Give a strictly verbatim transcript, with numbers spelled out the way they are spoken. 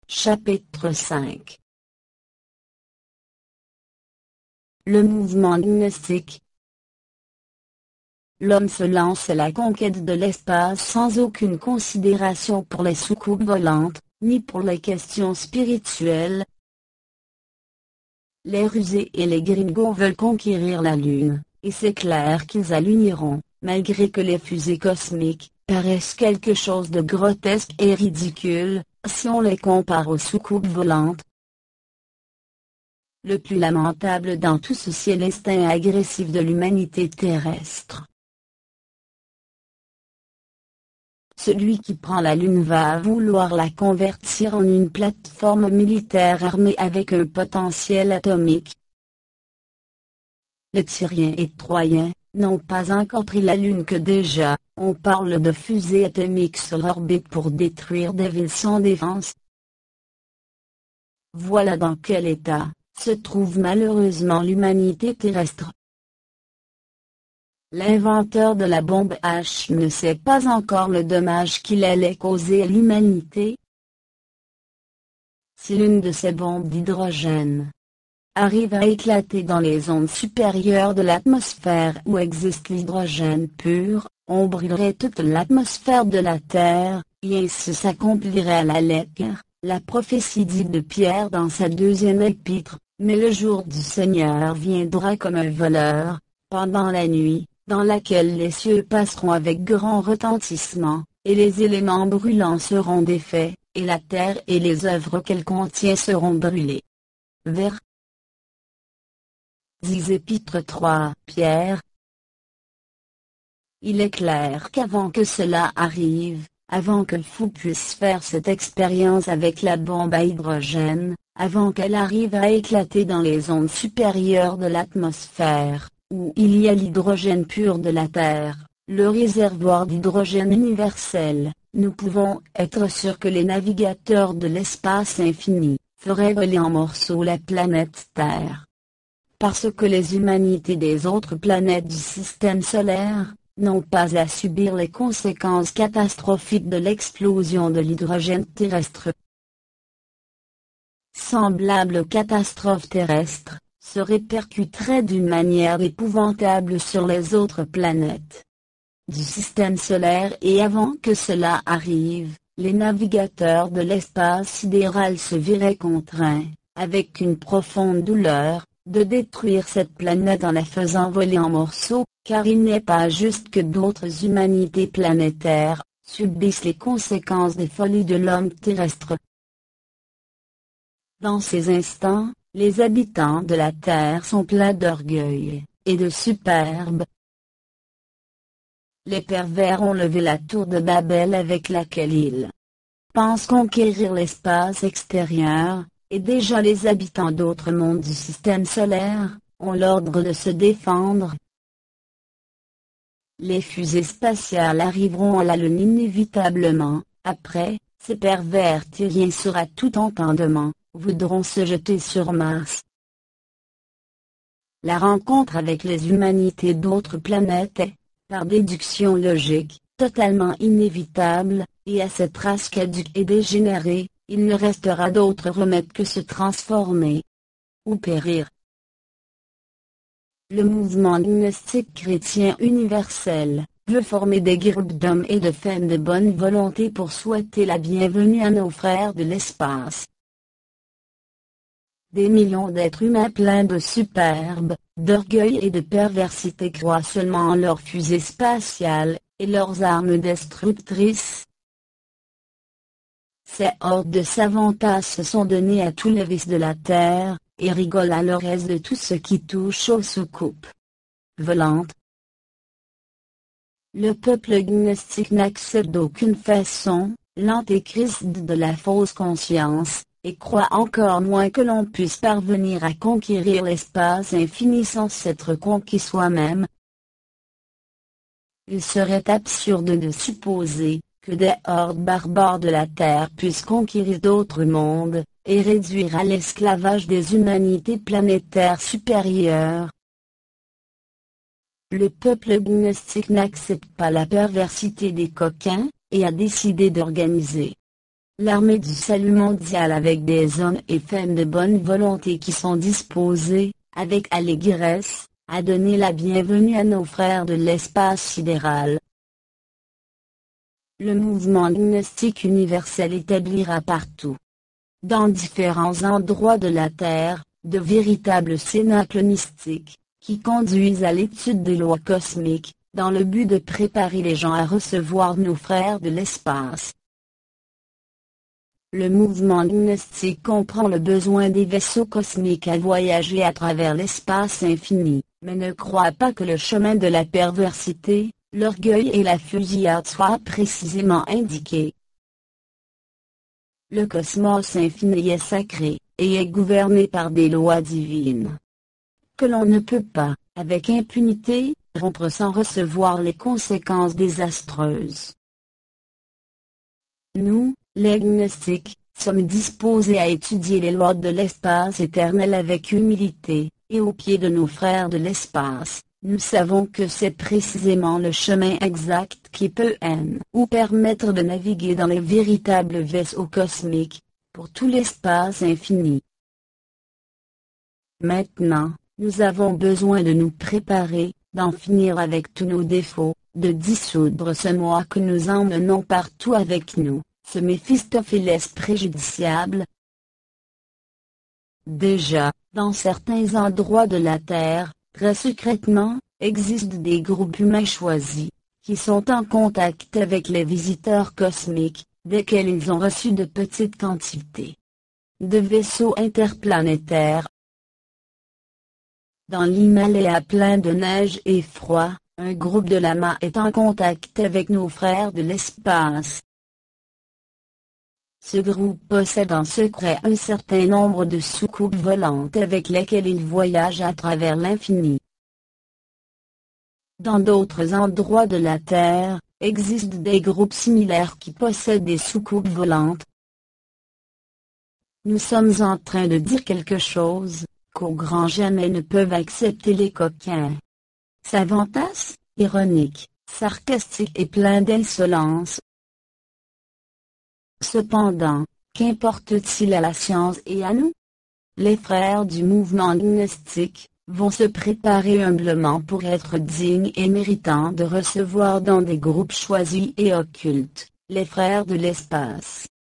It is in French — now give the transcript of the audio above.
Chapitre cinq. Le mouvement gnostique. L'homme se lance à la conquête de l'espace sans aucune considération pour les soucoupes volantes, ni pour les questions spirituelles. Les rusés et les gringos veulent conquérir la Lune, et c'est clair qu'ils alluniront, malgré que les fusées cosmiques paraissent quelque chose de grotesque et ridicule, si on les compare aux soucoupes volantes. Le plus lamentable dans tout ceci est l'instinct agressif de l'humanité terrestre. Celui qui prend la Lune va vouloir la convertir en une plateforme militaire armée avec un potentiel atomique. Les Tyriens et Troyens n'ont pas encore pris la Lune que déjà, on parle de fusées atomiques sur l'orbite pour détruire des villes sans défense. Voilà dans quel état se trouve malheureusement l'humanité terrestre. L'inventeur de la bombe H ne sait pas encore le dommage qu'il allait causer à l'humanité. Si l'une de ces bombes d'hydrogène arrive à éclater dans les ondes supérieures de l'atmosphère où existe l'hydrogène pur, on brûlerait toute l'atmosphère de la Terre, et ainsi s'accomplirait à la lettre la prophétie dite de Pierre dans sa deuxième épître, mais le jour du Seigneur viendra comme un voleur, pendant la nuit, dans laquelle les cieux passeront avec grand retentissement, et les éléments brûlants seront défaits, et la terre et les œuvres qu'elle contient seront brûlées. Vers dix Épître trois, Pierre. Il est clair qu'avant que cela arrive, avant que le fou puisse faire cette expérience avec la bombe à hydrogène, avant qu'elle arrive à éclater dans les ondes supérieures de l'atmosphère, où il y a l'hydrogène pur de la Terre, le réservoir d'hydrogène universel, nous pouvons être sûrs que les navigateurs de l'espace infini feraient voler en morceaux la planète Terre. Parce que les humanités des autres planètes du système solaire n'ont pas à subir les conséquences catastrophiques de l'explosion de l'hydrogène terrestre. Semblables catastrophes terrestres se répercuteraient d'une manière épouvantable sur les autres planètes du système solaire, et avant que cela arrive, les navigateurs de l'espace sidéral se verraient contraints, avec une profonde douleur, de détruire cette planète en la faisant voler en morceaux, car il n'est pas juste que d'autres humanités planétaires subissent les conséquences des folies de l'homme terrestre. Dans ces instants, les habitants de la Terre sont pleins d'orgueil et de superbe. Les pervers ont levé la tour de Babel avec laquelle ils pensent conquérir l'espace extérieur, et déjà les habitants d'autres mondes du système solaire ont l'ordre de se défendre. Les fusées spatiales arriveront à la Lune inévitablement. Après, ces pervers tyriens sur à tout entendement voudront se jeter sur Mars. La rencontre avec les humanités d'autres planètes est, par déduction logique, totalement inévitable, et à cette race caduque et dégénérée, il ne restera d'autre remède que se transformer ou périr. Le mouvement gnostique chrétien universel veut former des groupes d'hommes et de femmes de bonne volonté pour souhaiter la bienvenue à nos frères de l'espace. Des millions d'êtres humains pleins de superbe, d'orgueil et de perversité croient seulement en leurs fusées spatiales et leurs armes destructrices. Ces hordes de savantas se sont donnés à tous les vices de la terre, et rigolent à leur aise de tout ce qui touche aux soucoupes volantes. Le peuple gnostique n'accepte d'aucune façon l'antéchrist de la fausse conscience, et croit encore moins que l'on puisse parvenir à conquérir l'espace infini sans s'être conquis soi-même. Il serait absurde de supposer que des hordes barbares de la Terre puissent conquérir d'autres mondes, et réduire à l'esclavage des humanités planétaires supérieures. Le peuple gnostique n'accepte pas la perversité des coquins, et a décidé d'organiser l'armée du salut mondial avec des hommes et femmes de bonne volonté qui sont disposés, avec allégresse, à donner la bienvenue à nos frères de l'espace sidéral. Le mouvement gnostique universel établira partout, dans différents endroits de la Terre, de véritables cénacles mystiques, qui conduisent à l'étude des lois cosmiques, dans le but de préparer les gens à recevoir nos frères de l'espace. Le mouvement gnostique comprend le besoin des vaisseaux cosmiques à voyager à travers l'espace infini, mais ne croit pas que le chemin de la perversité, l'orgueil et la fusillade soient précisément indiqués. Le cosmos infini est sacré, et est gouverné par des lois divines, que l'on ne peut pas, avec impunité, rompre sans recevoir les conséquences désastreuses. Nous, les gnostiques, sommes disposés à étudier les lois de l'espace éternel avec humilité, et au pied de nos frères de l'espace, nous savons que c'est précisément le chemin exact qui peut nous permettre de naviguer dans les véritables vaisseaux cosmiques, pour tout l'espace infini. Maintenant, nous avons besoin de nous préparer, d'en finir avec tous nos défauts, de dissoudre ce moi que nous emmenons partout avec nous, ce Méphistophélès préjudiciable. Déjà, dans certains endroits de la Terre, très secrètement, existent des groupes humains choisis, qui sont en contact avec les visiteurs cosmiques, desquels ils ont reçu de petites quantités de vaisseaux interplanétaires. Dans l'Himalaya plein de neige et froid, un groupe de lamas est en contact avec nos frères de l'espace. Ce groupe possède en secret un certain nombre de soucoupes volantes avec lesquelles il voyage à travers l'infini. Dans d'autres endroits de la Terre, existent des groupes similaires qui possèdent des soucoupes volantes. Nous sommes en train de dire quelque chose qu'au grand jamais ne peuvent accepter les coquins. Savantasse, ironique, sarcastique et plein d'insolence. Cependant, qu'importe-t-il à la science et à nous? Les frères du mouvement gnostique vont se préparer humblement pour être dignes et méritants de recevoir dans des groupes choisis et occultes, les frères de l'espace.